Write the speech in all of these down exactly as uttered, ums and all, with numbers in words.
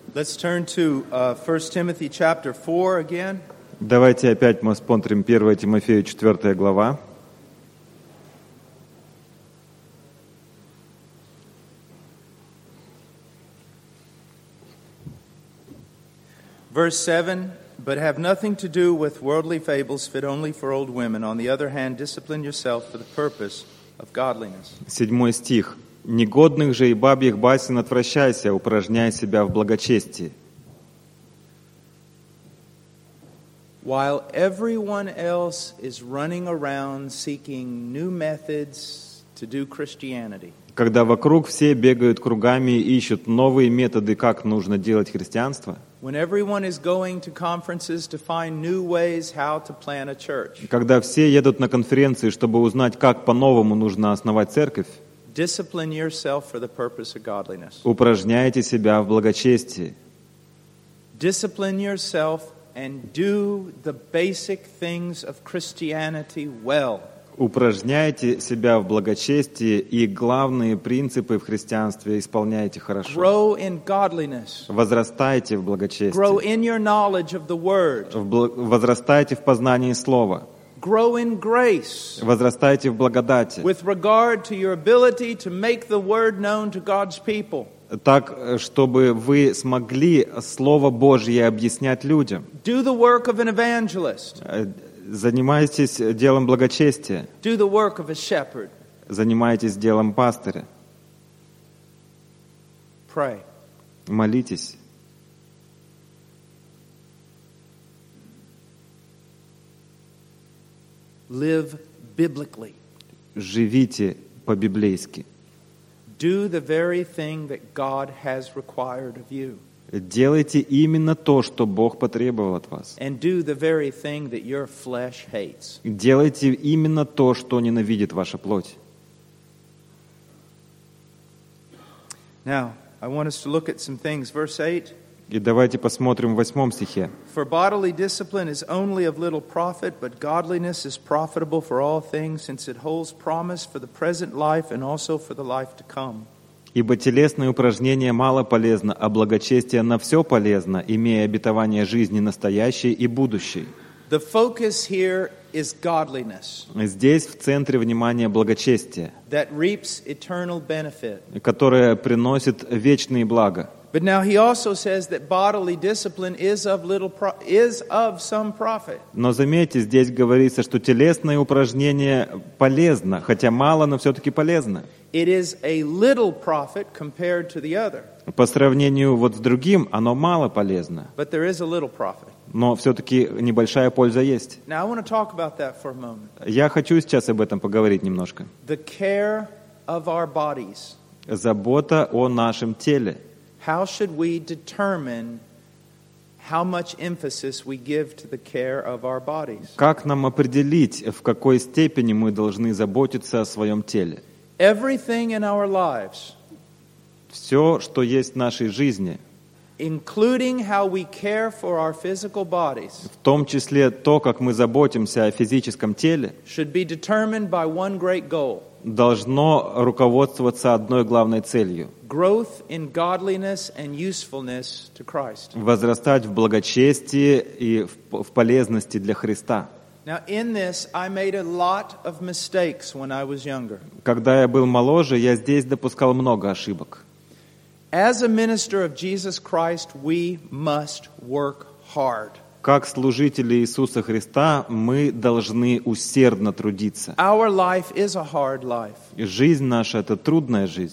Let's turn to uh, First Timothy chapter four again. Давайте опять мы смотрим первое Тимофею, четвёртая глава. Verse seven, but have nothing to do with worldly fables fit only for old women. On the other hand, discipline yourself for the purpose of godliness. Седьмой стих. «Негодных же и бабьих басен отвращайся, упражняй себя в благочестии». While everyone else is running around seeking new methods to do Christianity, Когда вокруг все бегают кругами и ищут новые методы, как нужно делать христианство, when everyone is going to conferences to find new ways how to plant a church, когда все едут на конференции, чтобы узнать, как по-новому нужно основать церковь, discipline yourself for the purpose of godliness. упражняйте себя в благочестии. Discipline yourself and do the basic things of Christianity well. Упражняйте себя в благочестии и главные принципы в христианстве исполняйте хорошо. Grow in godliness. Возрастайте в благочестии. Grow in your knowledge of the Word. В бл- Возрастайте в познании Слова. Grow in grace. Возрастайте в благодати. With regard to your ability to make the Word known to God's people. Так, чтобы вы смогли Слово Божье объяснять людям. Do the work of an evangelist. Занимайтесь делом благочестия. Do the work of a shepherd. Занимайтесь делом пастыря. Pray. Молитесь. Live biblically. Живите по-библейски. Do the very thing that God has required of you. Делайте именно то, что Бог потребовал от вас. And do the very thing that your flesh hates. Делайте именно то, что ненавидит ваша плоть. Now, I want us to look at some things. Verse eight. И давайте посмотрим в восьмом стихе. For bodily discipline is only of little profit, but godliness is profitable for all things, since it holds promise for the present life and also for the life to come. «Ибо телесное упражнение мало полезно, а благочестие на все полезно, имея обетование жизни настоящей и будущей». The focus here is godliness. Здесь в центре внимания благочестие, That reaps eternal benefit. которое приносит вечные блага. But now he also says that bodily discipline is of little pro- is of some profit. Но заметьте, здесь говорится, что телесное упражнение полезно, хотя мало, но все-таки полезно. It is a little profit compared to the other. По сравнению вот с другим, оно мало полезно, But there is a little profit. но все-таки небольшая польза есть. Now I want to talk about that for a moment. Я хочу сейчас об этом поговорить немножко. The care of our bodies. Забота о нашем теле. How should we determine how much emphasis we give to the care of our bodies? Как нам определить, в какой степени мы должны заботиться о своем теле? Everything in our lives, Все, что есть в нашей жизни, including how we care for our physical bodies, в том числе то, как мы заботимся о физическом теле, should be determined by one great goal: должно руководствоваться одной главной целью – growth in godliness and usefulness to Christ. возрастать в благочестии и в, в полезности для Христа. Now, in this, I made a lot of mistakes when I was younger. Когда я был моложе, я здесь допускал много ошибок. As a minister of Jesus Christ, we must work hard. Как служители Иисуса Христа мы должны усердно трудиться. Our life is a hard life. И жизнь наша – это трудная жизнь.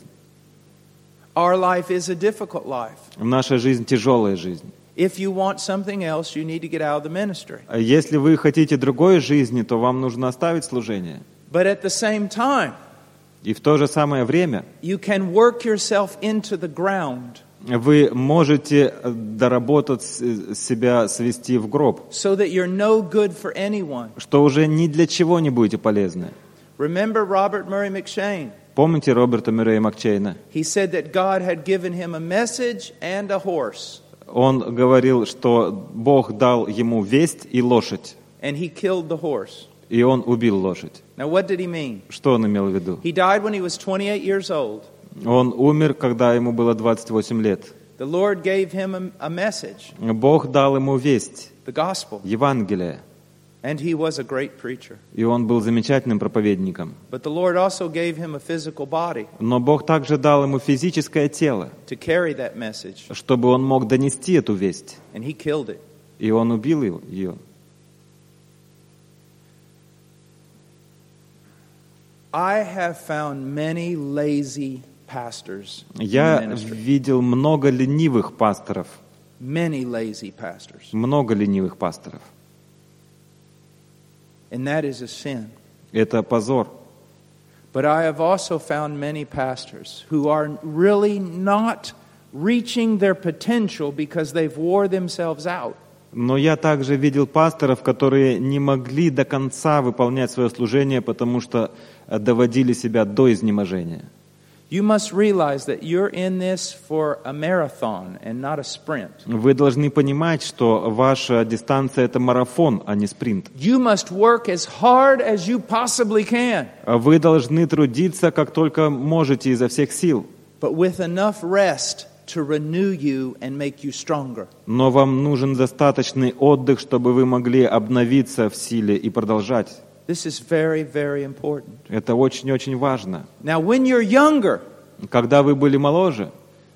Our life is a difficult life. Наша жизнь – тяжелая жизнь. If you want something else, you need to get out of the ministry. А если вы хотите другой жизни, то вам нужно оставить служение. But at the same time, И в то же самое время you can work yourself into the ground вы можете доработать себя, свести в гроб, so that you're no good for anyone. что уже ни для чего не будете полезны. Remember Robert Murray McCheyne? Помните Роберта Мюррея Макчейна? He said that God had given him a message and a horse, Он говорил, что Бог дал ему весть и лошадь, and he killed the horse. и он убил лошадь. Now, what did he mean? Что он имел в виду? He died when he was twenty-eight years old. Он умер, когда ему было двадцать восемь лет. The Lord gave him a, a message, Бог дал ему весть, the gospel, Евангелие, and he was a great preacher. и он был замечательным проповедником. But the Lord also gave him a physical body Но Бог также дал ему физическое тело, to carry that message, чтобы он мог донести эту весть, and he killed it. и он убил его- ее. I have found many lazy pastors in the Я ministry. видел много ленивых пасторов, Many lazy pastors. много ленивых пасторов. And that is a sin. Это позор. But I have also found many pastors who are really not reaching their potential because they've wore themselves out. Но я также видел пасторов, которые не могли до конца выполнять свое служение, потому что э, доводили себя до изнеможения. You must realize that you're in this for a marathon and not a sprint. Вы должны понимать, что ваша дистанция — это марафон, а не спринт. You must work as hard as you possibly can, Вы должны трудиться, как только можете, изо всех сил. but with enough rest to renew you and make you stronger. Но вам нужен достаточный отдых, чтобы вы могли обновиться в силе и продолжать. This is very, very important. Это очень-очень важно. Now, when you're younger, Когда вы были моложе,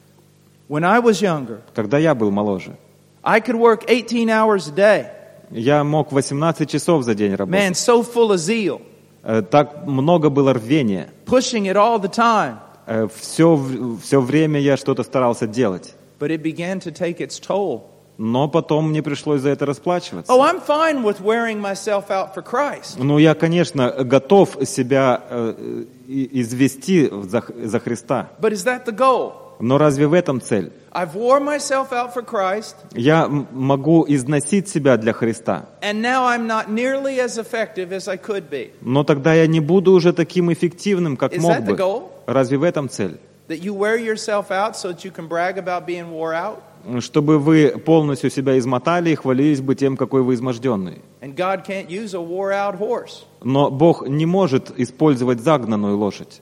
when I was younger, когда я был моложе, I could work eighteen hours a day. я мог восемнадцать часов за день работать. Man, so full of zeal, Э, Так много было рвения. pushing it all the time. Все, все время я что-то старался делать. But it began to take its toll. Но потом мне пришлось за это расплачиваться. Oh, I'm fine with wearing myself out for Christ. Ну, я, конечно, готов себя э, и- извести за, за Христа. But is that the goal? Но разве в этом цель? I've wore myself out for Christ, Я м- могу износить себя для Христа, and now I'm not nearly as effective as I could be. но тогда я не буду уже таким эффективным, как Is мог that the бы. goal? Разве в этом цель? That you wear yourself out so that you can brag about being wore out? Чтобы вы полностью себя измотали и хвалились бы тем, какой вы изможденный. And God can't use a wore out horse. Но Бог не может использовать загнанную лошадь.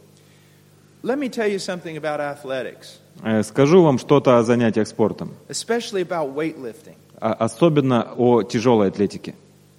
Let me tell you something about athletics, Э, Скажу вам что-то о занятиях спортом, especially about weightlifting. а- особенно о тяжелой атлетике.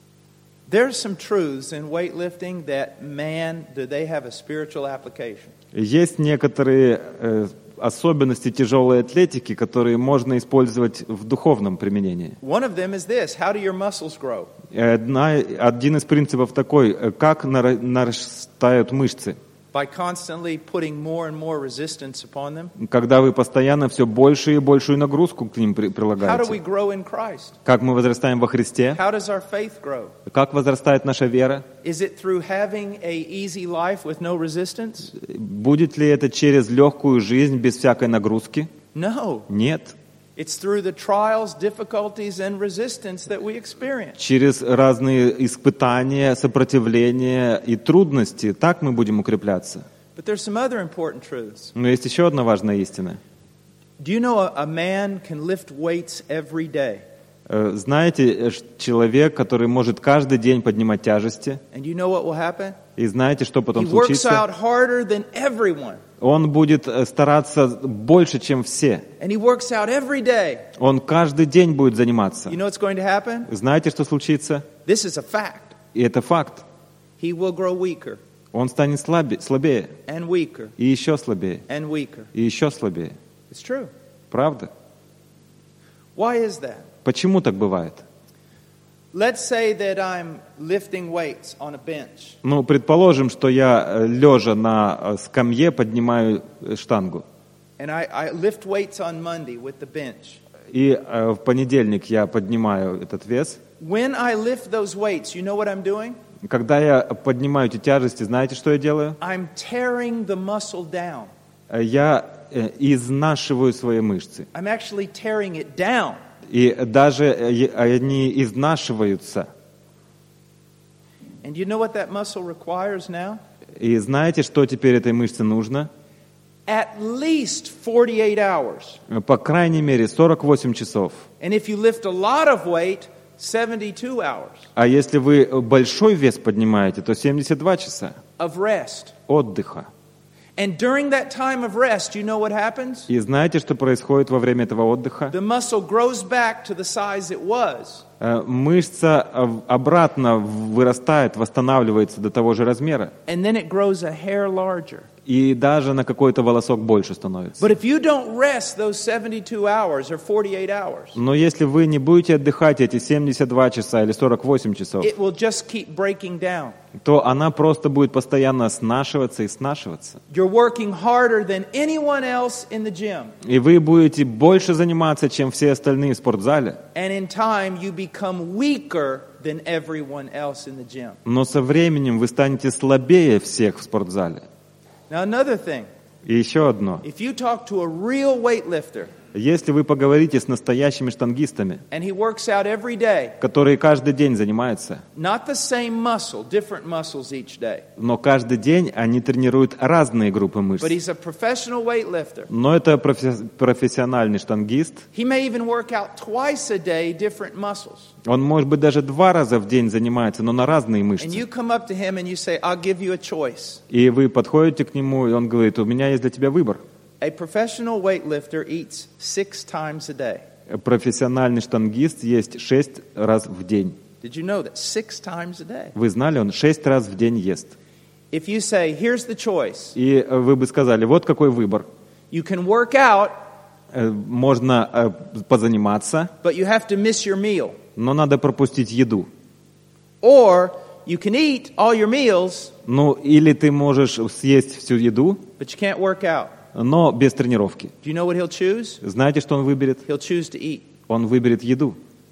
There's some truths in weightlifting that, man, do they have a spiritual application. Есть некоторые э, особенности тяжелой атлетики, которые можно использовать в духовном применении. One of them is this: how do your muscles grow? Одна, один из принципов такой, э, как нара- нарастают мышцы. By constantly putting more and more resistance upon them. Когда вы постоянно все большую и большую нагрузку к ним при- How do we прилагаете. grow in Christ? Как мы возрастаем во Христе, How does our faith grow? как возрастает наша вера. Is it through having a easy life with no resistance? Будет ли это через легкую жизнь без всякой нагрузки? No. Нет. It's through the trials, difficulties, and resistance that we experience. Через разные испытания, сопротивления и трудности. Так мы будем укрепляться. But there's some other important truths. Но есть еще одна важная истина. Do you know a, a man can lift weights every day? Э, Знаете, э, ш- человек, который может каждый день поднимать тяжести, And you know what will happen? и знаете, что He потом works случится? out harder than everyone. Он будет э, стараться больше, чем все. And he works out every day. Он каждый день будет заниматься. You know what's going to happen? Знаете, что случится? This is a fact. И это факт. He will grow weaker Он станет слабе- слабее, and weaker и еще слабее, and weaker. и еще слабее. It's true. Правда? Why is that? Почему так бывает? Let's say that I'm lifting weights on a bench. Ну, предположим, что я, э, лежа на э, скамье, поднимаю э, штангу. And I, I lift weights on Monday with the bench. И э, в понедельник я поднимаю этот вес. When I lift those weights, you know what I'm doing? Когда я поднимаю эти тяжести, знаете, что я делаю? I'm tearing the muscle down. Э, Я э, изнашиваю свои мышцы. I'm actually tearing it down. И даже э, е- они изнашиваются. And you know what that muscle requires now? И знаете, что теперь этой мышце нужно? At least forty-eight hours. Э, По крайней мере, сорок восемь часов. And if you lift a lot of weight, seventy-two hours А если вы большой вес поднимаете, то семьдесят два часа of rest. отдыха. And during that time of rest, you know what happens? И знаете, что происходит во время этого отдыха? The muscle grows back to the size it was. Э, Мышца э, обратно вырастает, восстанавливается до того же размера. And then it grows a hair larger. И даже на какой-то волосок больше становится. But if you don't rest those seventy-two hours or forty-eight hours, Но если вы не будете отдыхать эти семьдесят два часа или сорок восемь часов, it will just keep breaking down. то она просто будет постоянно снашиваться и снашиваться. You're working harder than anyone else in the gym. И вы будете больше заниматься, чем все остальные в спортзале. And in time, you become weaker than everyone else in the gym. Но со временем вы станете слабее всех в спортзале. Now, another thing, И еще одно. if you talk to a real weightlifter, Если вы поговорите с настоящими штангистами, and he works out every day, которые каждый день занимаются, not the same muscle, different muscles each day, но каждый день они тренируют разные группы мышц. but he's a professional weightlifter. Но это профи- профессиональный штангист. He may even work out twice a day different muscles. Он, может быть, даже два раза в день занимается, но на разные And мышцы. you come up to him and you say, I'll give you a choice. И вы подходите к нему, и он говорит: у меня есть для тебя выбор. A professional weightlifter eats six times a day. Профессиональный штангист есть шесть раз в день. Did you know that? Six times a day. Вы знали, он шесть раз в день ест. If you say, here's the choice, И вы бы сказали: вот какой выбор. you can work out, Э, Можно э, позаниматься, but you have to miss your meal. но надо пропустить еду. Or you can eat all your meals, Ну, или ты можешь съесть всю еду, but you can't work out. но без тренировки. Do you know what he'll choose? Знаете, что он выберет? He'll choose to eat. Он выберет еду.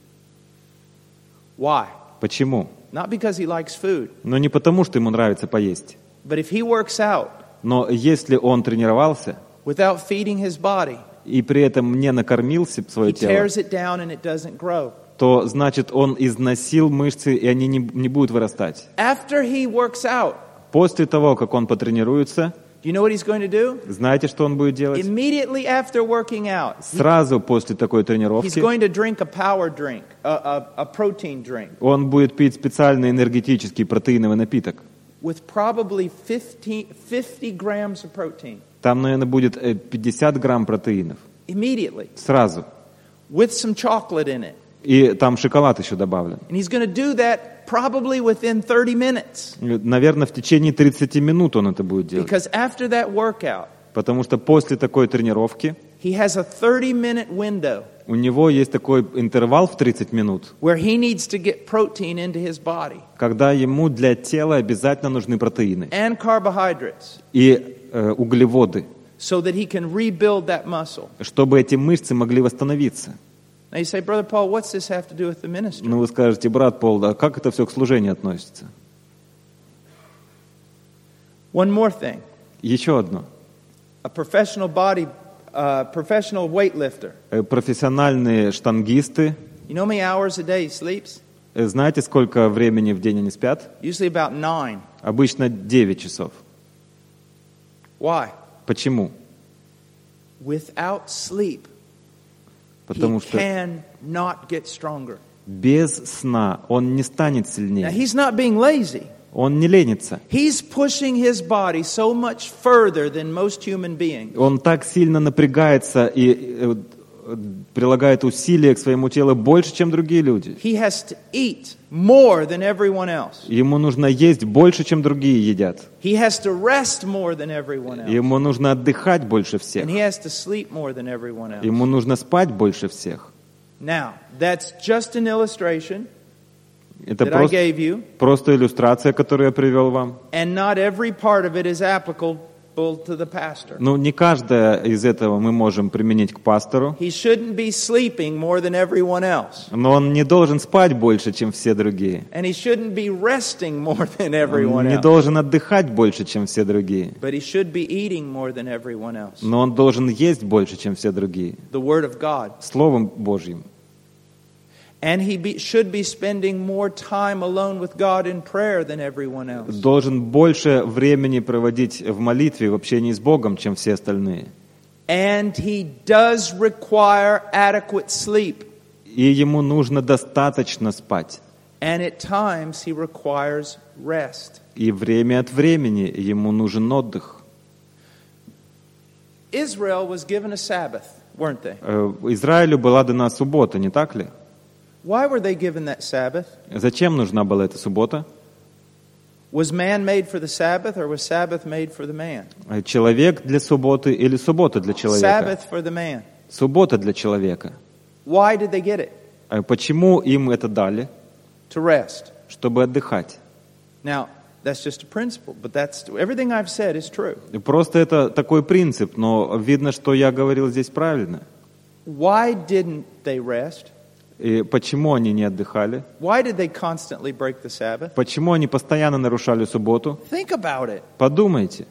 Why? Почему? Not because he likes food, Но не потому, что ему нравится поесть. but if he works out Но если он тренировался without feeding his body, и при этом не накормил се- свое he тело, tears it down and it doesn't grow. то значит он износил мышцы, и они не, не будут вырастать. After he works out, После того, как он потренируется, do you know what he's going to do? знаете, что он будет делать? Immediately after working out, Сразу после такой he's тренировки going to drink a power drink, a, a, a protein drink, он будет пить специальный энергетический протеиновый напиток. with probably fifty, fifty grams of protein. Там, наверное, будет э, пятьдесят грамм протеинов. Immediately, Сразу. with some chocolate in it. И там шоколад еще добавлен. And he's going to do that probably within thirty minutes. Наверное, в течение тридцати минут он это будет делать. Because after that workout, Потому что после такой тренировки he has a thirty minute window у него есть такой интервал в тридцать минут, where he needs to get protein into his body когда ему для тела обязательно нужны протеины and carbohydrates и э, углеводы, so that he can rebuild that muscle. чтобы эти мышцы могли восстановиться. Now you say, Brother Paul, what's this have to do with the ministry? Ну, вы скажете: брат Пол, да как это все к служению относится? One more thing. Еще одно. A professional body, uh, professional weightlifter. Э, Профессиональные штангисты, You know how many hours a day he sleeps? э, знаете, сколько времени в день они спят? Usually about nine. Обычно девять часов. Why? Почему? Without sleep, Потому he что cannot get stronger. без сна он не станет Now, сильнее. he's not being lazy. Он не ленится. He's pushing his body so much further than most human beings. Он так сильно напрягается и э, э, прилагает усилия к своему телу больше, чем другие люди. He has to eat more than everyone else. Ему нужно есть больше, чем другие едят. He has to rest more than everyone else. Ему нужно отдыхать больше всех. And he has to sleep more than everyone else. Ему нужно спать больше всех. Now, that's just an illustration Это that I просто, gave you, просто иллюстрация, которую я привел вам. and not every part of it is applicable to the pastor. Ну, не каждое из этого мы можем применить к пастору, He shouldn't be sleeping more than everyone else. но он не должен спать больше, чем все другие. And he shouldn't be resting more than Он everyone не else. должен отдыхать больше, чем все другие. But he should be eating more than everyone else. Но он должен есть больше, чем все другие. The Word of God. Словом Божьим. And he be, should be spending more time alone with God in prayer than everyone else. Должен больше времени проводить в молитве, в общении с Богом, чем все остальные. And he does require adequate sleep. И ему нужно достаточно спать. And at times he requires rest. И время от времени ему нужен отдых. Israel was given a Sabbath, weren't they? Э, Израилю была дана суббота, не так ли? Why were they given that Sabbath? Зачем нужна была эта суббота? Was man made for the Sabbath, or was Sabbath made for the man? Человек для субботы или суббота для человека? Sabbath for the man. Суббота для человека. Why did they get it? А почему им это дали? To rest. Чтобы отдыхать. Now, that's just a principle, but that's everything I've said is true. Просто это такой принцип, но видно, что я говорил здесь правильно. Why didn't they rest? И почему они не отдыхали? Why did they constantly break the Sabbath? Почему они постоянно нарушали субботу? Think about it. Подумайте.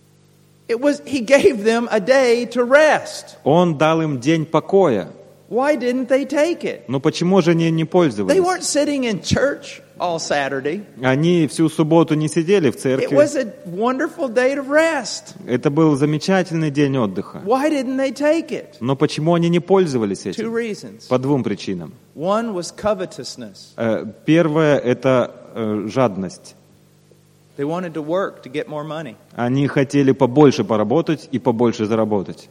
It was he gave them a day to rest. Он дал им день покоя. Why didn't they take it? Но почему же они не They пользовались? weren't sitting in church all Saturday. Они всю субботу не сидели в It церкви. was a wonderful day to rest. Это был замечательный день отдыха. Why didn't they take it? Но почему они не пользовались Two этим? reasons. По двум причинам. One was covetousness. Э, Первое – это э, жадность. They wanted to work to get more money. Они хотели побольше поработать и побольше заработать.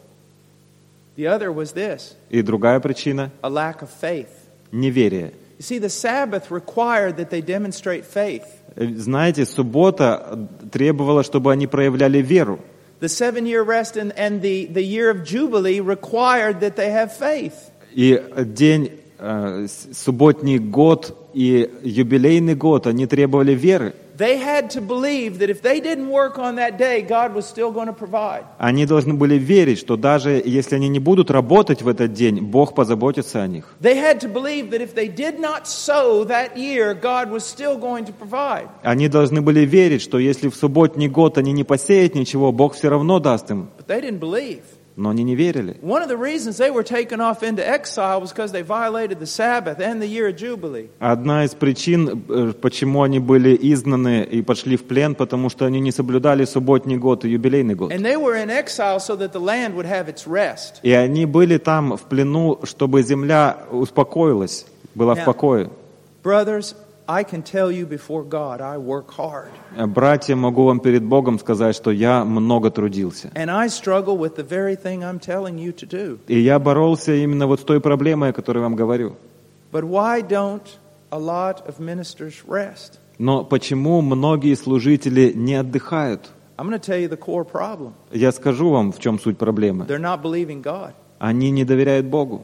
The other was this, И другая причина a lack of faith. – неверие. You see, the Sabbath required that they demonstrate faith. Э, Знаете, суббота требовала, чтобы они проявляли веру. The seven-year rest and, and the, the year of Jubilee required that they have faith. И день, э, с- субботний год и юбилейный год, они требовали веры. They had to believe that if they didn't work on that day, God was still going to provide. Они должны были верить, что даже если они не будут работать в этот день, Бог позаботится о них. They had to believe that if they did not sow that year, God was still going to provide. Они должны были верить, что если в субботний год они не посеют ничего, Бог все равно даст им. But they didn't believe. Но они не верили. One of the reasons they were taken off into exile was because they violated the Sabbath and the year of Jubilee. Одна из причин, э, почему они были изгнаны и пошли в плен, потому что они не соблюдали субботний год и юбилейный год. And they were in exile so that the land would have its rest. И они были там в плену, чтобы земля успокоилась, была в Now- покое. Brothers, I can tell you before God, I work hard. Братья, могу вам перед Богом сказать, что я много трудился. And I struggle with the very thing I'm telling you to do. И я боролся именно вот с той проблемой, о которой вам говорю. But why don't a lot of ministers rest? Но почему многие служители не отдыхают? I'm going to tell you the core problem. Я скажу вам, в чем суть проблемы. They're not believing God. Они не доверяют Богу.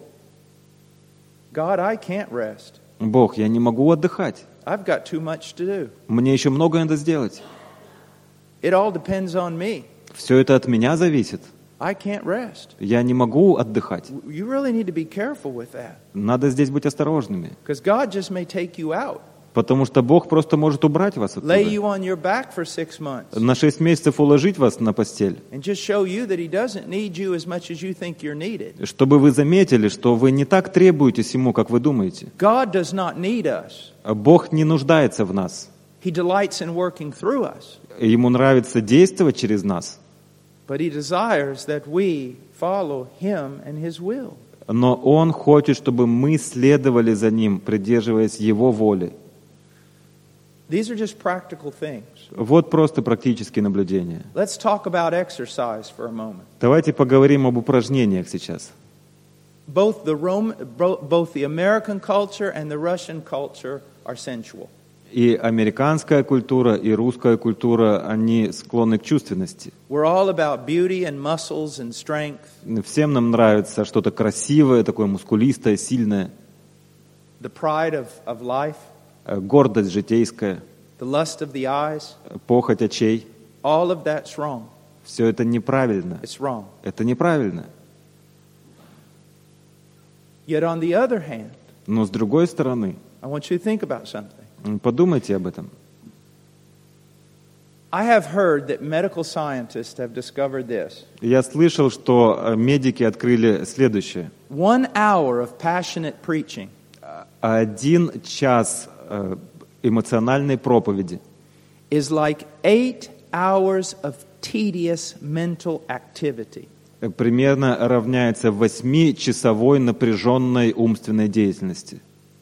God, I can't rest. Бог, я не могу отдыхать. I've got too much to do. Мне еще много надо сделать. It all depends on me. Все это от меня зависит. I can't rest. Я не могу отдыхать. You really need to be careful with that. Надо здесь быть осторожными. Because God just may take you out, Потому что Бог просто может убрать вас оттуда. lay you on your back for six months, На шесть месяцев уложить вас на постель, and just show you that He doesn't need you as much as you think you're needed. чтобы вы заметили, что вы не так требуетесь Ему, как вы думаете. God does not need us. Бог не нуждается в нас. He delights in working through us. Ему нравится действовать через нас. But He desires that we follow Him and His will. Но Он хочет, чтобы мы следовали за Ним, придерживаясь Его воли. These are just practical things. Вот просто практические наблюдения. Let's talk about exercise for a moment. Давайте поговорим об упражнениях сейчас. Both the Rome, bo- both the American culture and the Russian culture are sensual. И американская культура, и русская культура, они склонны к чувственности. We're all about beauty and muscles and strength, Всем нам нравится что-то красивое, такое мускулистое, сильное, the pride of, of life, э, гордость житейская, the lust of the eyes. похоть очей. All of that's wrong. Все это неправильно. It's wrong. Это неправильно. Yet on the other hand, Но с другой стороны, I want you to think about something. м, подумайте об этом. I have heard that medical scientists have discovered this. Я слышал, что э, медики открыли следующее. One hour of passionate preaching Один час э, эмоциональной проповеди is like eight hours of tedious mental activity. э, примерно равняется восьмичасовой напряженной умственной деятельности.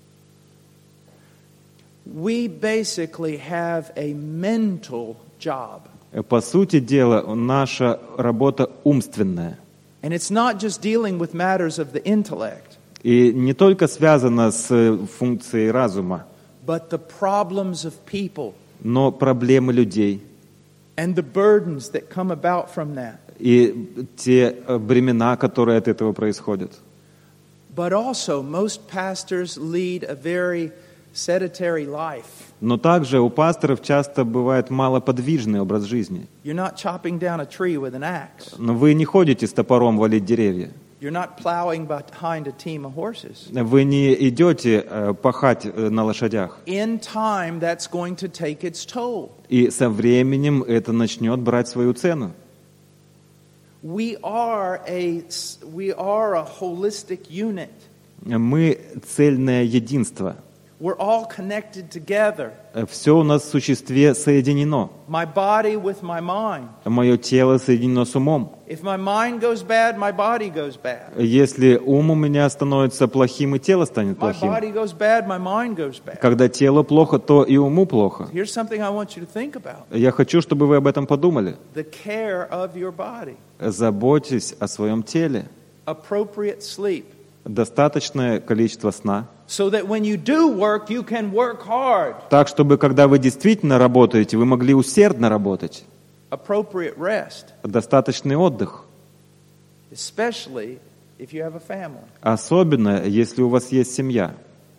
We basically have a mental job. Э, По сути дела, наша работа умственная. And it's not just dealing with matters of the intellect, И не только связано с э, функцией разума, but the problems of people но проблемы людей and the burdens that come about from that. и те э, бремена, которые от этого происходят. But also, most pastors lead a very sedentary life. Но также у пасторов часто бывает малоподвижный образ жизни. You're not chopping down a tree with an axe. Но вы не ходите с топором валить деревья. You're not plowing behind a team of horses. Вы не идете э, пахать э, на лошадях. In time, that's going to take its toll. И со временем это начнет брать свою цену. We are a, we are a holistic unit. Мы цельное единство. We're all connected together. Все у нас в существе соединено. My body with my mind. Мое тело соединено с умом. If my mind goes bad, my body goes bad. Если ум у меня становится плохим, и тело станет My плохим. body goes bad, my mind goes bad. Когда тело плохо, то и уму плохо. Here's something I want you to think about. Я хочу, чтобы вы об этом подумали. The care of your body. Заботьтесь о своем теле. Appropriate sleep. Достаточное количество сна. So that when you do work, you can work hard. Так, чтобы, когда вы действительно работаете, вы могли усердно работать. Appropriate rest. Достаточный отдых. Especially if you have a family. Особенно, если у вас есть семья.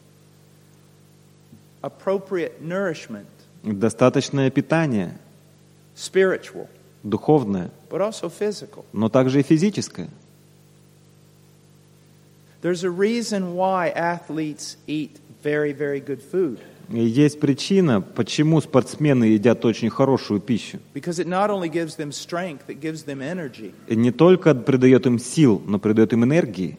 Appropriate nourishment. Достаточное питание. Spiritual. Духовное. But also physical. Но также и физическое. There's a reason why athletes eat very, very good food. И есть причина, почему спортсмены едят очень хорошую пищу. Because it not only gives them strength, it gives them energy. И не только придает им сил, но придает им энергии.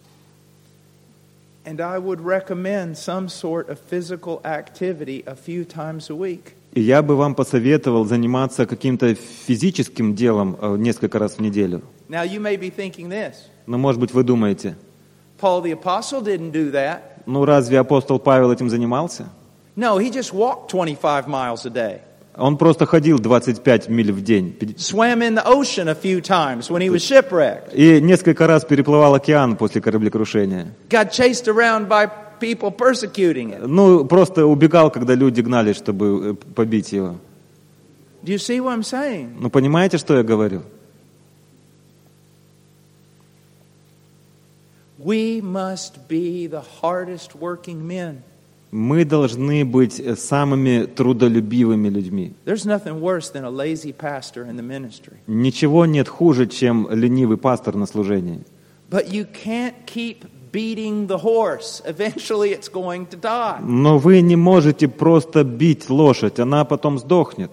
And I would recommend some sort of physical activity a few times a week. И я бы вам посоветовал заниматься каким-то физическим делом э, несколько раз в неделю. Now you may be thinking this. Но, может быть, вы думаете, Paul the Apostle didn't do that. ну разве апостол Павел этим занимался? No, he just walked twenty-five miles a day. Он просто ходил двадцать пять миль в день. Swam in the ocean a few times when he was shipwrecked. И несколько раз переплывал океан после кораблекрушения. Got chased around by people persecuting it. Ну, просто убегал, когда люди гнали, чтобы побить его. Do you see what I'm saying? Ну, понимаете, что я говорю? We must be the hardest working men. Мы должны быть самыми трудолюбивыми людьми. There's nothing worse than a lazy pastor in the ministry. Ничего нет хуже, чем ленивый пастор на служении. But you can't keep beating the horse. Eventually it's going to die. Но вы не можете просто бить лошадь, она потом сдохнет.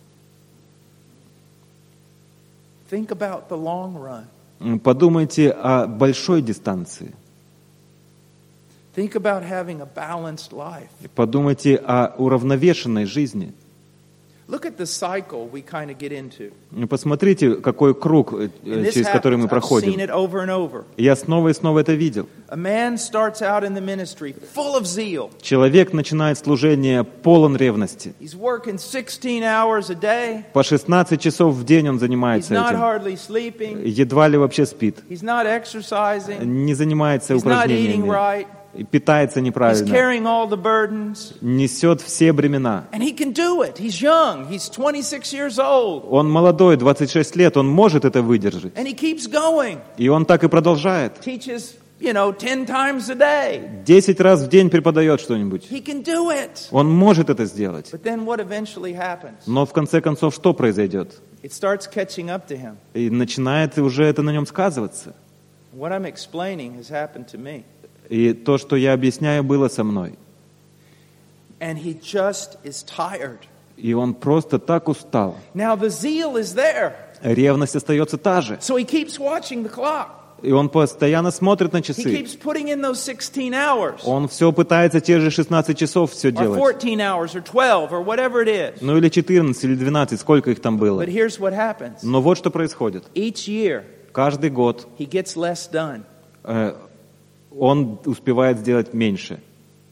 Think about the long run. Подумайте о большой дистанции. Think about having a balanced life. Подумайте о уравновешенной жизни. Look at the cycle we kind of get into. Посмотрите, какой круг, And this через который мы happens. I've seen проходим. it over and over. Я снова и снова это видел. A man starts out in the ministry full of zeal. Человек начинает служение полон ревности. He's working sixteen hours a day. По шестнадцать часов в день он He's занимается not этим. hardly sleeping. Едва ли вообще спит. He's not exercising. Не занимается He's not eating упражнениями. right. И питается He's неправильно. carrying all the burdens. Несет все бремена. And he can do it. He's young. He's twenty-six years old. Он молодой, двадцать шесть лет, он может это выдержать. And he keeps going. И он так и продолжает. Teaches, you know, ten times a day. Десять раз в день преподает что-нибудь. He can do it. Он может это сделать. But then what eventually happens? Но в конце концов что произойдет? It starts catching up to him. И начинает уже это на нем сказываться. What I'm explaining has happened to me. И то, что я объясняю, было со мной. And he just is tired. И он просто так устал. Now the zeal is there. Ревность остается та же. So he keeps watching the clock. И он постоянно смотрит на He часы. keeps putting in those sixteen hours. Он все пытается те же шестнадцать часов все Or делать. fourteen hours or twelve or whatever it is. Ну или четырнадцать, или двенадцать, сколько их там было. But here's what happens. Но вот что происходит. Each year Каждый год he gets less done. э, он успевает сделать меньше.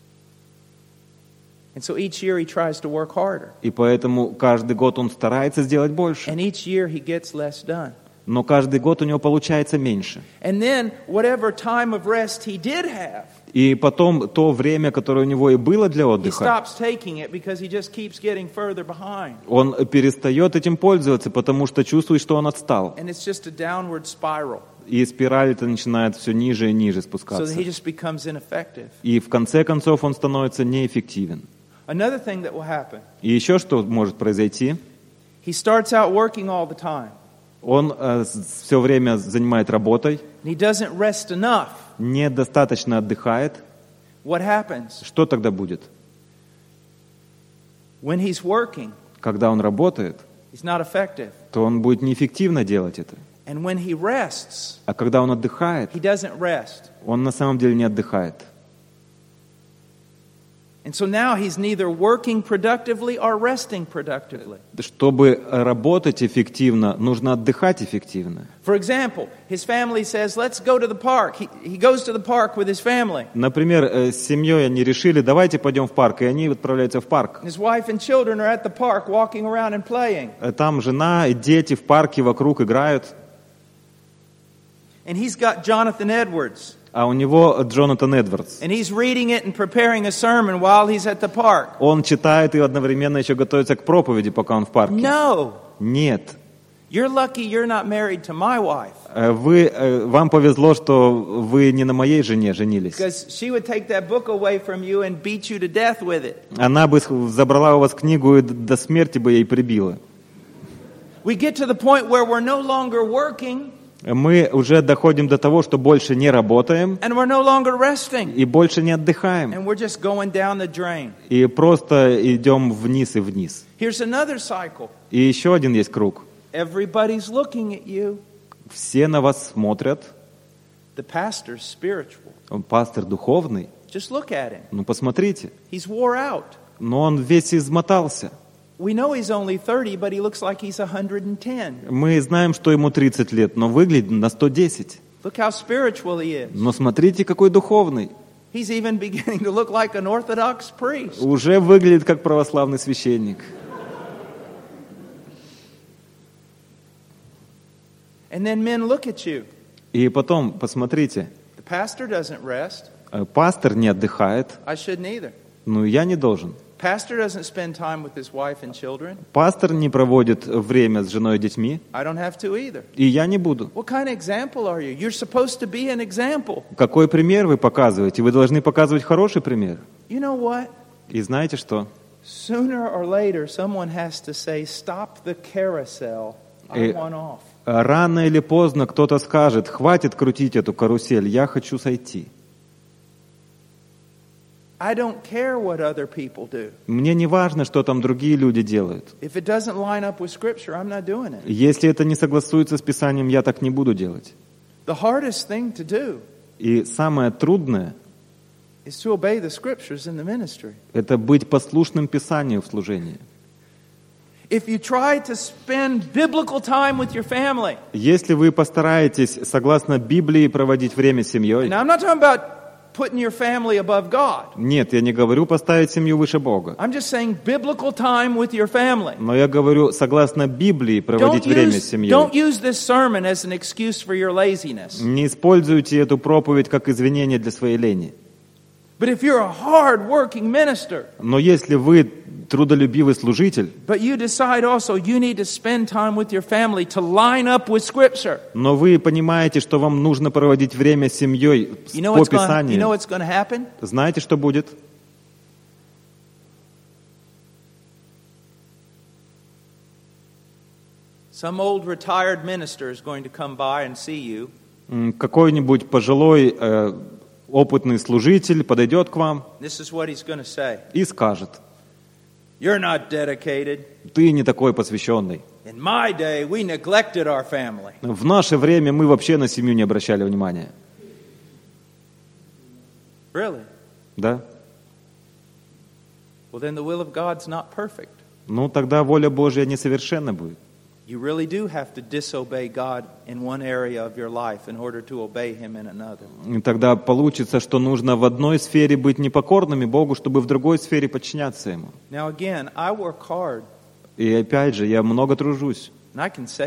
And so each year he tries to work harder. И поэтому каждый год он старается сделать больше. And each year he gets less done. но каждый год у него получается меньше. And then whatever time of rest he did have, И потом то время, которое у него и было для he отдыха, stops taking it because he just keeps getting further behind. он перестает этим пользоваться, потому что чувствует, что он отстал. And it's just a downward spiral. И спираль это начинает все ниже и ниже So that спускаться. he just becomes ineffective. И в конце концов он становится неэффективен. Another thing that will happen, И еще что может произойти? he starts out working all the time. Он э, все время занимает работой, And he doesn't rest enough. недостаточно отдыхает. What happens? Что тогда будет? When he's working, Когда он работает, he's not effective. то он будет неэффективно делать это. And when he rests, А когда он отдыхает, he doesn't rest. он на самом деле не отдыхает. And so now he's neither working productively or resting productively. Чтобы работать эффективно, нужно отдыхать эффективно. For example, his family says, let's go to the park. He, he goes to the park with his family. Например, э, с семьей они решили, давайте пойдем в парк, и они отправляются в парк. His wife and children are at the park walking around and playing. Э, Там жена и дети в парке вокруг играют, And he's got Jonathan Edwards. а у него Джонатан Эдвардс. And he's reading it and preparing a sermon while he's at the park. Он читает и одновременно еще готовится к проповеди, пока он в парке. No. Нет. You're lucky you're not married to my wife. Э, Вы, э, вам повезло, что вы не на моей жене женились. Because she would take that book away from you and beat you to death with it. Она бы сх- забрала у вас книгу и д- до смерти бы ей прибила. We get to the point where we're no longer working Мы уже доходим до того, что больше не работаем and we're no longer resting. и больше не отдыхаем. And we're just going down the drain. И просто идем вниз и вниз. Here's another cycle. И еще один есть круг. Everybody's looking at you. Все на вас смотрят. The pastor's spiritual. Он пастор духовный. Just look at him. Ну, посмотрите. He's wore out. Но он весь измотался. We know he's only thirty, but he looks like he's one hundred ten. Мы знаем, что ему тридцать лет, но выглядит на сто десять. Look how spiritual he is. Но смотрите, какой духовный. He's even beginning to look like an Orthodox priest. Уже выглядит как православный священник. And then men look at you. И потом, посмотрите, The pastor doesn't rest. э, пастор не отдыхает, I shouldn't either. ну и я не должен. Pastor doesn't spend time with his wife and children. Пастор не проводит время с женой и детьми, I don't have to either. и я не буду. What kind of example are you? You're supposed to be an example. Какой пример вы показываете? Вы должны показывать хороший пример. You know what? И знаете что? Sooner or later, someone has to say, stop the carousel. I Eh, want off. Рано или поздно кто-то скажет, хватит крутить эту карусель, я хочу сойти. I don't care what other people do. Мне не важно, что там другие люди делают. If it doesn't line up with Scripture, I'm not doing it. Если это не согласуется с Писанием, я так не буду делать. The hardest thing to do И самое трудное is to obey the Scriptures in the ministry. – это быть послушным Писанию в служении. If you try to spend biblical time with your family, Если вы постараетесь, согласно Библии, проводить время с семьей, now I'm not talking about putting your family above God. нет, я не говорю поставить семью выше Бога, I'm just saying biblical time with your family. но я говорю, согласно Библии, проводить Don't время use, с семьей. don't use this sermon as an excuse for your laziness. Не используйте эту проповедь как извинение для своей лени. But if you're a hard-working minister, Но если вы трудолюбивый служитель, but you decide also you need to spend time with your family to line up with Scripture, но вы понимаете, что вам нужно проводить время с семьей you know по what's going, you know Писанию, what's going to happen? знаете, что будет? Some old retired minister is going to come by and see you, М, Какой-нибудь пожилой э, опытный служитель подойдет к вам this is what he's going to say. и скажет: You're not dedicated. ты не такой посвященный. In my day, we neglected our family. В наше время мы вообще на семью не обращали внимания. Really? Да? Well, then the will of God's not perfect. Ну, тогда воля Божья несовершенна будет. You really do have to disobey God in one area of your life in order to obey Him in another. И тогда получится, что нужно в одной сфере быть непокорными Богу, чтобы в другой сфере подчиняться Ему. Now again, I work hard, И опять же, я много тружусь. and I can say that.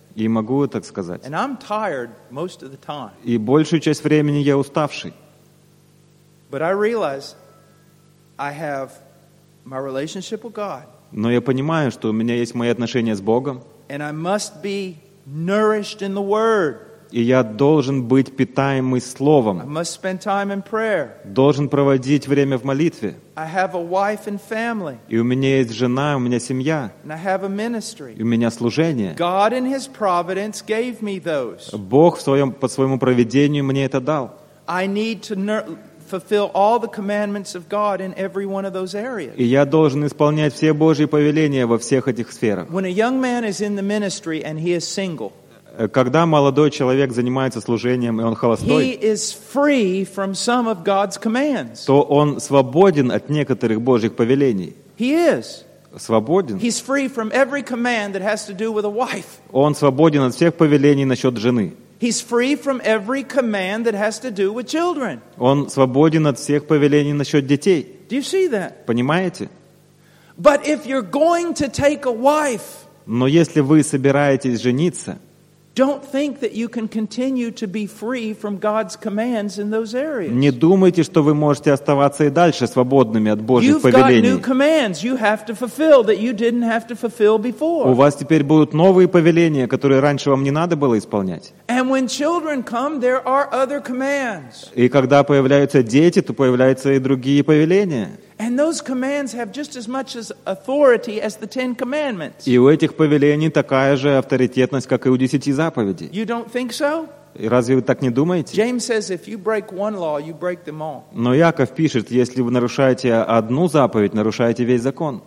И могу так сказать. And I'm tired most of the time. И большую часть времени я уставший. But I realize I have my relationship with God. Но я понимаю, что у меня есть мои отношения с Богом. And I must be nourished in the Word. И я должен быть питаемый I Словом. must spend time in prayer. Должен проводить время в молитве. I have a wife and family. И у меня есть жена, у меня семья. And I have a И ministry. у меня служение. God in His providence gave me those. Бог в своем, по своему провидению мне это дал. I need to nur- fulfill all the commandments of God in every one of those areas. И я должен исполнять все Божьи повеления во всех этих сферах. When a young man is in the ministry and he is single, Когда молодой человек занимается служением, и он he холостой, is free from some of God's commands. то он свободен от некоторых Божьих повелений. He is. Свободен. He's free from every command that has to do with a wife. Он свободен от всех повелений насчет жены. He's free from every command that has to do with children. Он свободен от всех повелений насчет детей. Do you see that? Понимаете? But if you're going to take a wife, Но если вы собираетесь жениться, don't think that you can continue to be free from God's commands in those areas. не думайте, что вы можете оставаться и дальше свободными от Божьих You've got new повелений. commands you have to fulfill that you didn't have to fulfill У before. вас теперь будут новые повеления, которые раньше вам не надо было исполнять. And when children come, there are other commands. И когда появляются дети, то появляются и другие повеления. And those commands have just as much as authority as the Ten Commandments. И у этих повелений такая же авторитетность, как и у десяти заповедей. You don't think so? И разве вы так не думаете? James says if you break one law, you break them all. Но Яков пишет, если вы нарушаете одну заповедь, нарушаете весь закон.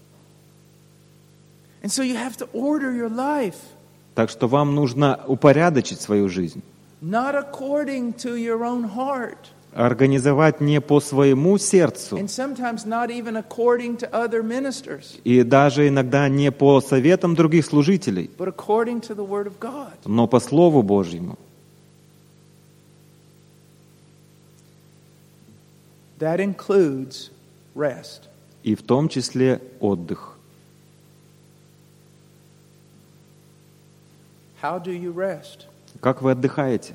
And so you have to order your life, Так что вам нужно упорядочить свою жизнь. not according to your own heart, Организовать не по своему сердцу, and sometimes not even according to other ministers, и даже иногда не по советам других служителей, but according to the Word of God. но по Слову Божьему. That includes rest. И в том числе отдых. How do you rest? Как вы отдыхаете?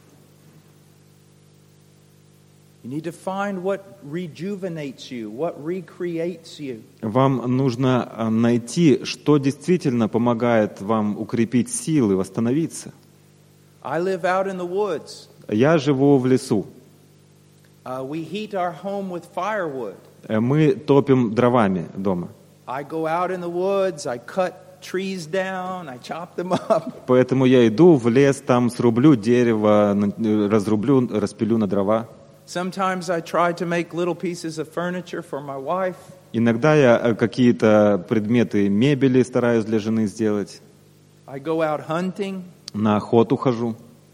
You need to find what rejuvenates you, what recreates you. Вам нужно а, найти, что действительно помогает вам укрепить силы, восстановиться. I live out in the woods. Я живу в лесу. Uh, we heat our home with firewood. Э, Мы топим дровами дома. I go out in the woods, I cut trees down, I chop them up. Поэтому я иду в лес, там срублю дерево, на- разрублю, распилю на дрова. Sometimes I try to make little pieces of furniture for my wife. Иногда я э, какие-то предметы мебели стараюсь для жены сделать. I go out hunting. На охоту хожу.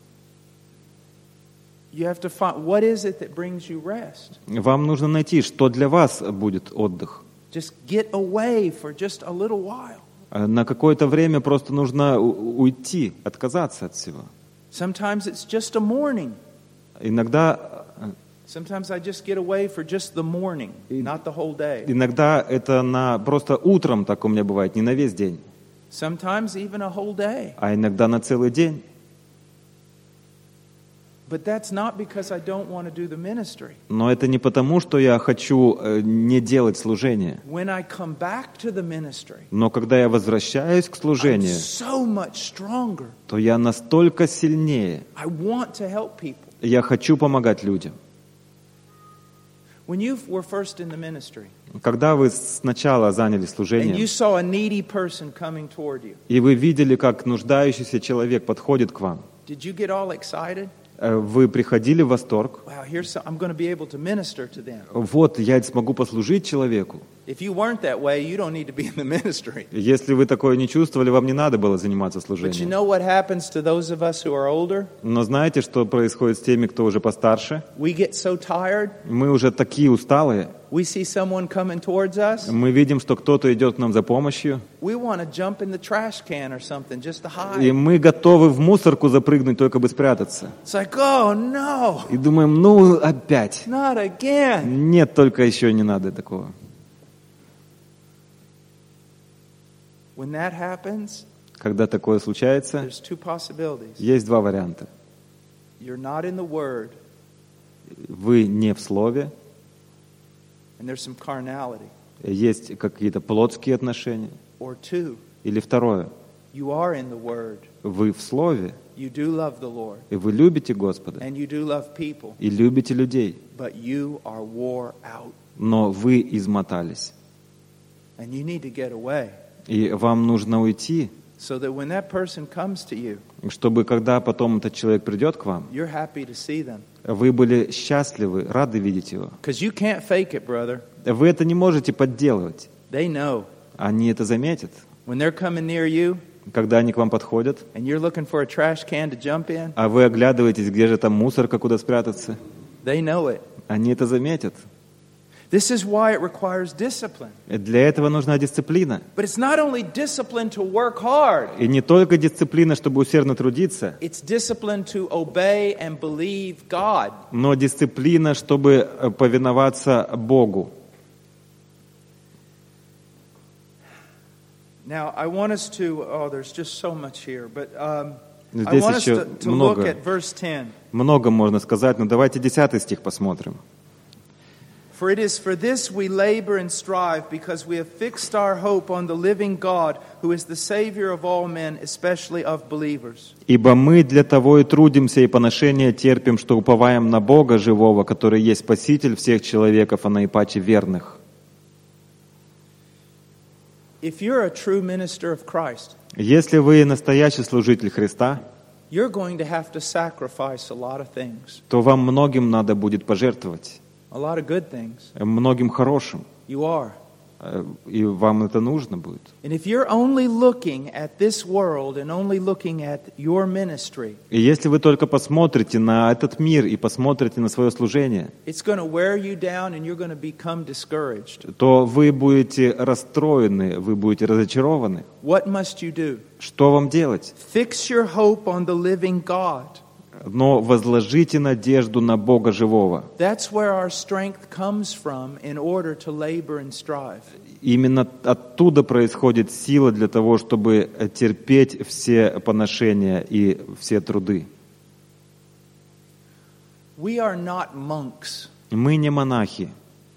You have to find what is it that brings you rest. Вам нужно найти, что для вас будет отдых. Just get away for just a little while. Э, На какое-то время просто нужно у- уйти, отказаться от всего. Sometimes it's just a morning. Иногда, Sometimes I just get away for just the morning, not the whole day. иногда это на просто утром так у меня бывает, не на весь день, Sometimes even a whole day. а иногда на целый день. But that's not because I don't want to do the ministry. Но это не потому, что я хочу э, не делать служение. When I come back to the ministry, Но когда я возвращаюсь к I'm служению, so much stronger. то я настолько сильнее. I want to help people. Я хочу помогать людям. When you were first in the ministry Когда вы сначала заняли and you служение, saw a needy person coming toward you, и вы видели, как нуждающийся человек подходит к вам, did you get all excited? э, вы приходили в восторг. Wow, here's some, I'm going to be able to minister to them. Вот, я смогу послужить человеку. If you weren't that way, you don't need to be in the ministry. Если вы такое не чувствовали, вам не надо было заниматься But you служением. know what happens to those of us who are older? Но знаете, что происходит с теми, кто уже постарше? We get so tired. Мы уже такие усталые. We see someone coming towards us. Мы видим, что кто-то идет к нам за помощью, We want to jump in the trash can or something just to и hide. мы готовы в мусорку запрыгнуть, только бы спрятаться. It's like, oh no, И думаем, ну опять. not again. Нет, только еще не надо такого. When that happens, Когда такое случается, there's two possibilities. есть два варианта. You're not in the Word, Вы не в Слове, and there's some carnality. есть какие-то плотские отношения. Or two, Или второе, you are in the Word. вы в Слове, You do love the Lord, и вы любите Господа, and you do love people, и любите людей, but you are wore out, но вы измотались. and you need to get away, И вам нужно уйти, so that when that person comes to you, чтобы когда потом этот человек придет к вам, you're happy to see them. вы были счастливы, рады видеть его. Because you can't fake it, brother. Вы это не можете подделывать. They know. Они это заметят. When they're coming near you, Когда они к вам подходят, and you're looking for a trash can to jump in, а вы оглядываетесь, где же там мусорка, куда спрятаться, they know it. они это заметят. This is why it requires discipline. Для этого нужна дисциплина. But it's not only discipline to work hard. И не только дисциплина, чтобы усердно трудиться, It's discipline to obey and believe God. но дисциплина, чтобы повиноваться Богу. Now, I want us to, oh, there's just so much here, but um, I Здесь want us еще to, to look много. at verse ten. Много можно сказать, но давайте десятый стих посмотрим. For it is for this we labor and strive, because we have fixed our hope on the living God, who is the Savior of all men, especially of believers. «Ибо мы для того и трудимся, и поношения терпим, что уповаем на Бога живого, который есть Спаситель всех человеков, а наипаче верных». If you're a true minister of Christ, Если вы настоящий служитель Христа, you're going to have to sacrifice a lot of things, то вам многим надо будет пожертвовать, a lot of good things. многим хорошим, You are. э, и вам это нужно будет. And if you're only looking at this world and only looking at your ministry, И если вы только посмотрите на этот мир и посмотрите на свое служение, it's going to wear you down and you're going to become discouraged. то вы будете расстроены, вы будете разочарованы. What must you do? Что вам делать? Fix your hope on the living God. Но возложите надежду на Бога живого. That's where our strength comes from in order to labor and strive. Именно оттуда происходит сила для того, чтобы терпеть все поношения и все труды. We are not monks. Мы не монахи.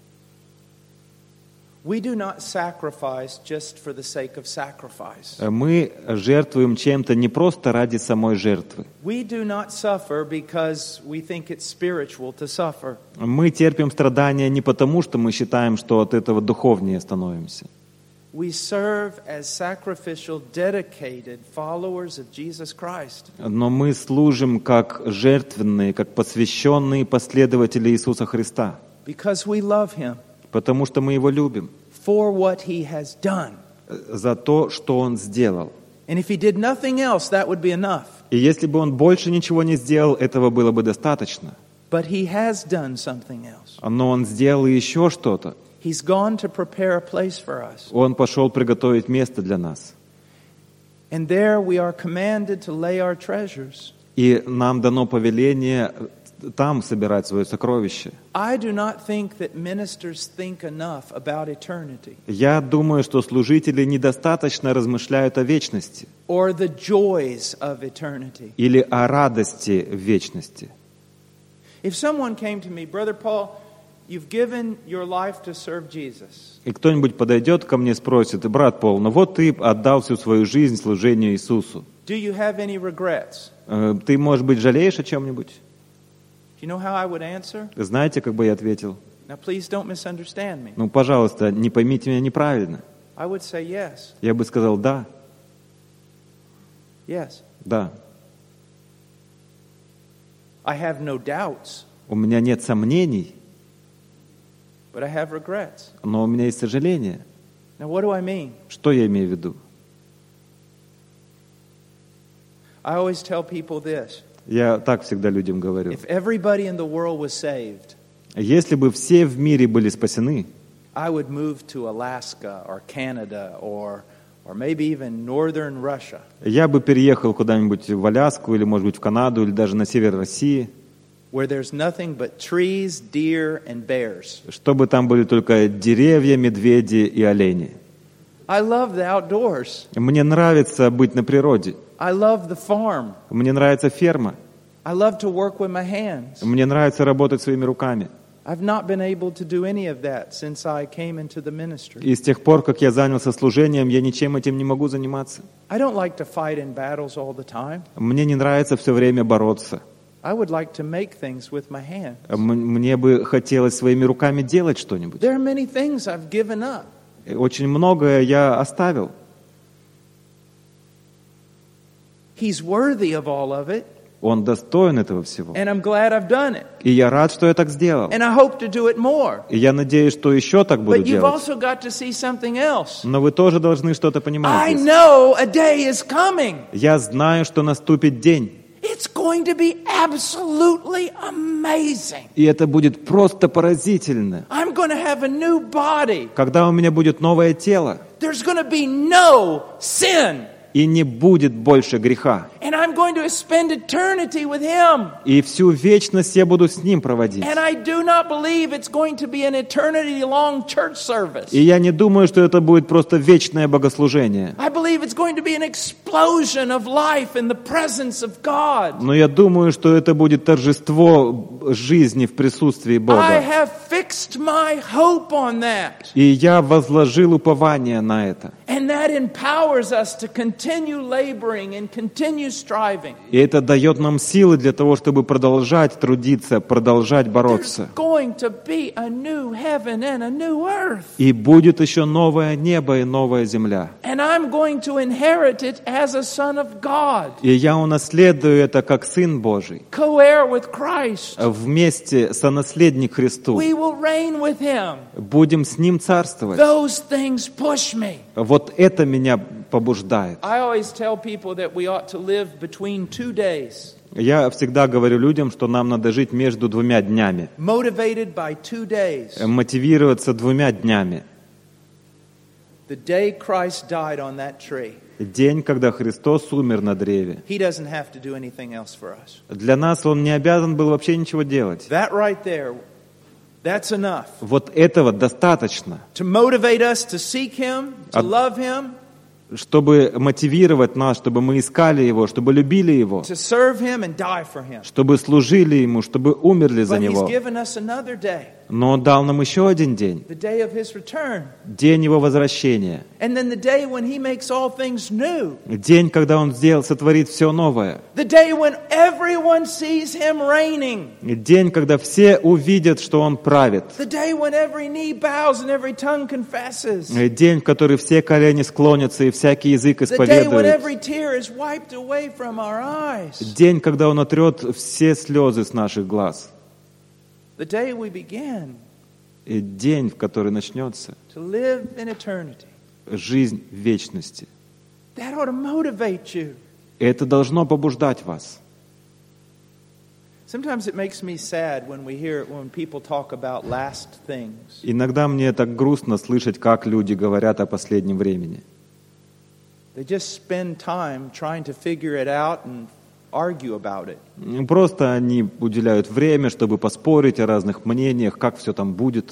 We do not sacrifice just for the sake of sacrifice. Мы жертвуем чем-то не просто ради самой жертвы. We do not suffer because we think it's spiritual to suffer. Мы терпим страдания не потому, что мы считаем, что от этого духовнее становимся. We serve as sacrificial, dedicated followers of Jesus Christ. Но мы служим как жертвенные, как посвященные последователи Иисуса Христа, Because we love Him потому что мы Его любим for what He has done. за то, что Он сделал. And if He did nothing else, that would be enough. И если бы Он больше ничего не сделал, этого было бы достаточно. But He has done something else. Но Он сделал еще что-то. He's gone to prepare a place for us. Он пошел приготовить место для нас. And there we are commanded to lay our treasures. И нам дано повеление там собирать свое сокровище. I do not think that ministers think enough about eternity Я думаю, что служители недостаточно размышляют о вечности or the joys of eternity. или о радости в вечности. If someone came to me, Brother Paul, you've given your life to serve Jesus. И кто-нибудь подойдет ко мне и спросит: брат Пол, ну вот ты отдал всю свою жизнь служению Иисусу. Do you have any regrets? Э, Ты, может быть, жалеешь о чем-нибудь? Do you know how I would answer? Знаете, как бы я ответил? Now, please don't misunderstand me. Ну, пожалуйста, не поймите меня неправильно. I would say yes, Я бы сказал: да, yes. да. I have no doubts, У меня нет сомнений, but I have regrets. но у меня есть сожаления. Now, what do I mean? Что я имею в виду? I always tell people this. Я так всегда людям говорю. If everybody in the world was saved, Если бы все в мире были спасены, I would move to Alaska or Canada or or maybe even northern Russia. я бы переехал куда-нибудь в Аляску или, может быть, в Канаду или даже на север России, Where there's nothing but trees, deer, and bears. чтобы там были только деревья, медведи и олени. I love the outdoors. Мне нравится быть на природе. I love the farm. Мне нравится ферма. I love to work with my hands. Мне нравится работать своими руками. I've not been able to do any of that since I came into the ministry. И с тех пор, как я занялся служением, я ничем этим не могу заниматься. I don't like to fight in battles all the time. Мне не нравится все время бороться. I would like to make things with my hands. М- Мне бы хотелось своими руками делать что-нибудь. There are many things I've given up. Очень многое я оставил. He's worthy of all of it, Он достоин этого всего. and I'm glad I've done it. И я рад, что я так сделал. And I hope to do it more. И я надеюсь, что еще так буду But you've делать. also got to see something else. Но вы тоже должны что-то I понимать здесь. know a day is coming. Я знаю, что наступит день. It's going to be absolutely amazing. И это будет просто поразительно. I'm going to have a new body. Когда у меня будет новое тело, There's going to be no sin. и не будет больше греха. And I'm going to spend eternity with Him. И всю вечность я буду с Ним проводить. And I do not believe it's going to be an eternity-long church service. И я не думаю, что это будет просто вечное богослужение. I believe it's going to be an explosion of life in the presence of God. Но я думаю, что это будет торжество жизни в присутствии I Бога. have fixed my hope on that. И я возложил упование на это. And that empowers us to continue laboring and continue striving. И это дает нам силы для того, чтобы продолжать трудиться, продолжать There's бороться. going to be a new heaven and a new earth. И будет еще новое небо и новая земля. And I'm going to inherit it as a son of God, И я унаследую это как Сын Божий. co-heir with Christ. Вместе сонаследник Христу. We will reign with Him. Будем с Ним царствовать. Those things push me. Вот это меня побуждает. I always tell people that we ought to live between two days, Я всегда говорю людям, что нам надо жить между двумя днями. motivated by two days. Мотивироваться двумя днями. The day Christ died on that tree, День, когда Христос умер на древе. He doesn't have to do anything else for us. Для нас Он не обязан был вообще ничего делать. That right there, that's enough Вот этого достаточно, to motivate us to seek Him, to love Him, чтобы мотивировать нас, чтобы мы искали Его, чтобы любили Его, to serve Him and die for Him. чтобы служили Ему, чтобы умерли за But He's Него. given us another day, Но Он дал нам еще один день, the day of His return. день Его возвращения, And then the day when He makes all things new. день, когда Он сделал, сотворит все новое, The day when everyone sees Him reigning. день, когда все увидят, что Он правит, The day when every knee bows and every tongue confesses. день, в который все колени склонятся и всякий язык The day when исповедует, every tear is wiped away from our eyes. день, когда Он отрет все слезы с наших глаз, The day we begin и день, в который начнется to live in eternity. жизнь в вечности. That ought to motivate you. Это должно побуждать вас. Sometimes it makes me sad when we hear when people talk about last things. Иногда мне так грустно слышать, как люди говорят о последнем времени. They just spend time trying to figure it out and argue about it. Просто они уделяют время, чтобы поспорить о разных мнениях, как все там будет.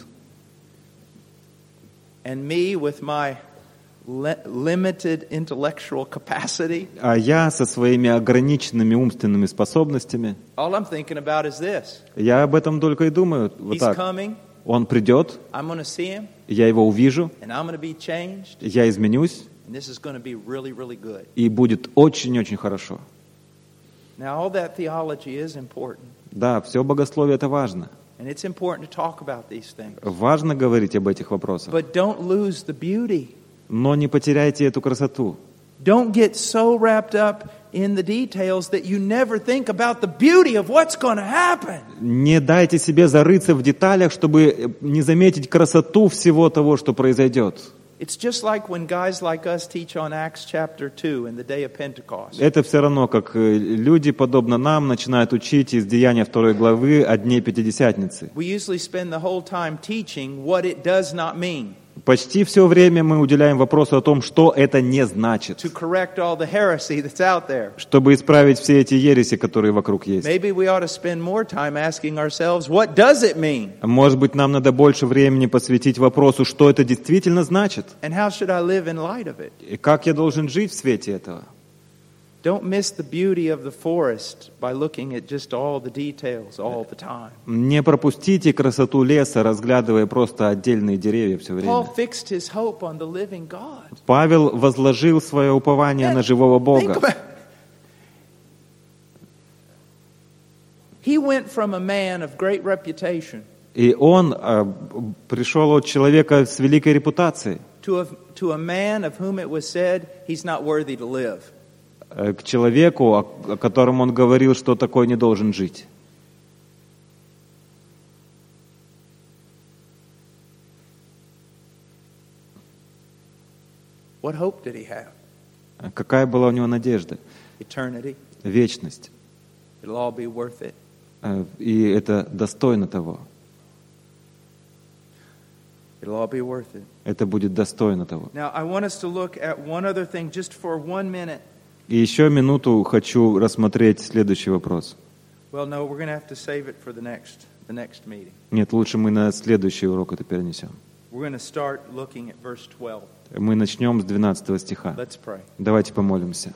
And me with my li- limited intellectual capacity, А я со своими ограниченными умственными способностями, all I'm thinking about is this. я об этом только и думаю. Вот He's так. coming, Он придет, I'm going to see him, я его увижу, and I'm going to be changed, я изменюсь, and this is going to be really, really good. и будет очень-очень хорошо. Now, all that theology is important, Да, все богословие — это важно. and it's important to talk about these things. Важно говорить об этих вопросах. But don't lose the beauty. Но не потеряйте эту красоту. Don't get so wrapped up in the details that you never think about the beauty of what's going to happen. Не дайте себе зарыться в деталях, чтобы не заметить красоту всего того, что произойдет. It's just like when guys like us teach on Acts chapter two in the day of Pentecost. Это все равно, как э, люди, подобно нам, начинают учить из Деяния второй главы о Дне Пятидесятницы. We usually spend the whole time teaching what it does not mean. Почти все время мы уделяем вопросу о том, что это не значит, to correct all the heresy that's out there. чтобы исправить все эти ереси, которые вокруг есть. Maybe we ought to spend more time asking ourselves, what does it mean? Может быть, нам надо больше времени посвятить вопросу, что это действительно значит, And how should I live in light of it? и как я должен жить в свете этого. Don't miss the beauty of the forest by looking at just all the details all the time. Не пропустите красоту леса, разглядывая просто отдельные деревья все время. Paul fixed his hope on the living God. Павел возложил свое упование на живого Think Бога. about- He went from a man of great reputation И он э, пришел от человека с великой репутацией to a, to a man of whom it was said he's not worthy to live. э, к человеку, о, о котором он говорил, что такой не должен жить. What hope did he have? А какая была у него надежда? Eternity. Вечность. It'll all be worth it. Э, И это достойно того. It'll all be worth it. Это будет достойно того. Now, I want us to look at one other thing just for one minute. И еще минуту хочу рассмотреть следующий вопрос. Well, no, we're going to have to save it for the next, the next meeting. Нет, лучше мы на следующий урок это перенесем. We're going to start looking at verse twelve. Мы начнем с двенадцатого стиха. Let's pray. Давайте помолимся.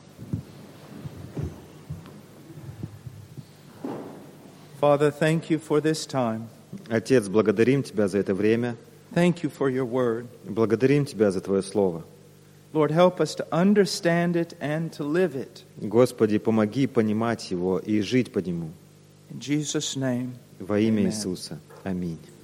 Father, thank you for this time. Отец, благодарим Тебя за это время. Thank you for your word. Благодарим Тебя за Твое Слово. Lord, help us to understand it and to live it. Господи, помоги понимать его и жить по нему. In Jesus' name. Во имя Amen. Иисуса. Аминь.